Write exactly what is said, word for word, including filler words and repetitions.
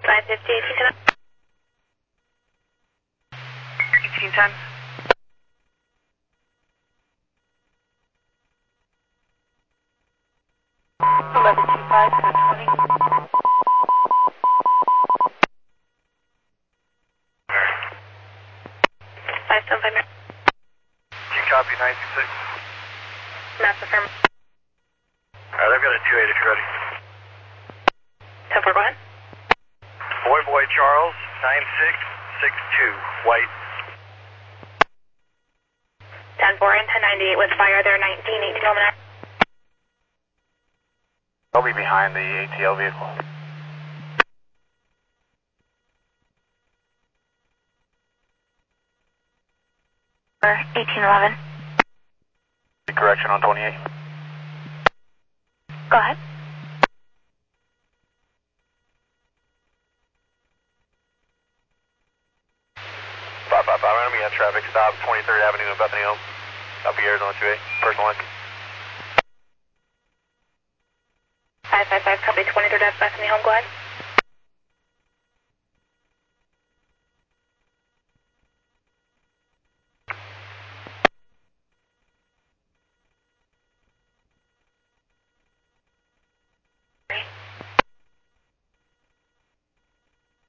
five fifty, eighteen ten. eighteen ten. eleven two five, seven twenty. five seven five. You copy nine two six? Mass affirm. Alright, I've got a two eight if you're ready. ten four, go ahead. Boy Boy Charles, nine six six two, white. ten four and ten ninety-eight with fire there, nineteen, eighteen kilometer. I'll be behind the A T L vehicle. eighteen eleven. Correction on twenty-eight. Go ahead. five five five, I'm going to be at traffic stop, twenty-third Avenue in Bethany Home. Copy Arizona two eight, personal line. five five five, copy twenty-third Bethany Home, go ahead.